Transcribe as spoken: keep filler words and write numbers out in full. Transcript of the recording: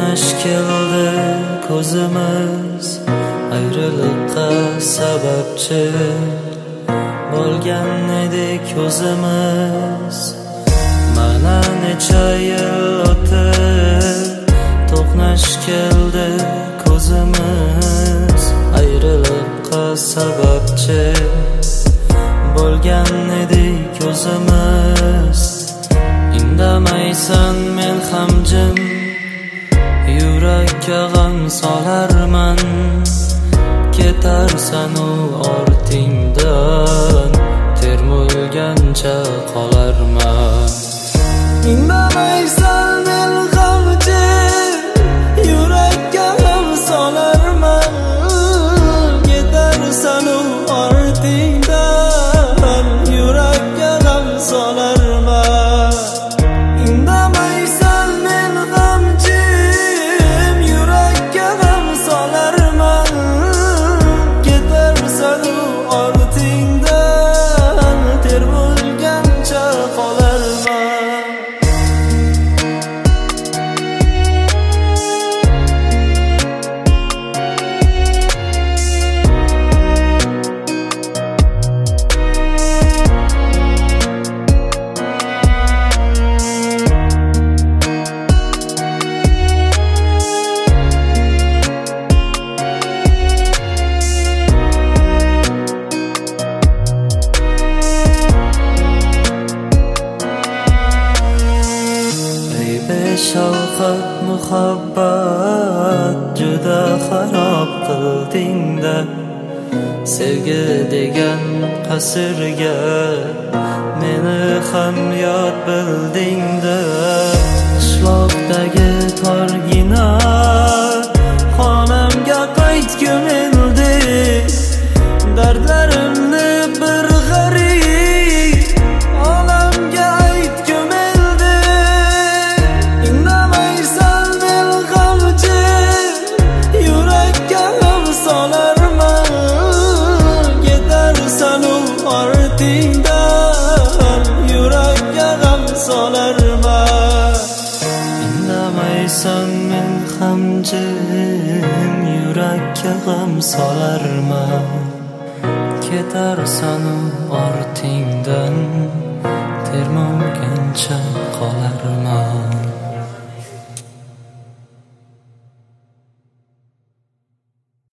to'qnash keldi ko'zimiz, ayriliqqa sababchi bo'lgan edik o'zimiz. Mana necha yil o'tib to'qnash keldi ko'zimiz, ayriliqqa sababchi bo'lgan edik o'zimiz. Indamaysan men ham jim, yurakka g'am solarman, ketarsan u ortingdan, termulgancha qolarman. Indamaysan men ham jim, yurakka g'am solarman, ketarsan u ortingdan, yurakka g'am solarman. Indamaysan men ham jim, yurakka g'am solarman, ketarsan u ortingdan, termulgancha qolarman. Shavqat muhabbat juda xarob qilding-da, sevgi degan qasrga meni ham yod bilding-da. Qishloqdagi torgina xonamga qaytgum endi, dardlarimni bir g'arib olamga aytgum endi. Indamaysan men g'am jim, yurakka g'am solarman, ketarsan u ortingdan, yurakka g'am solarman. Indamaysan men ham jim, yurakka g'am solarman, ketarsan u ortingdan, termulgancha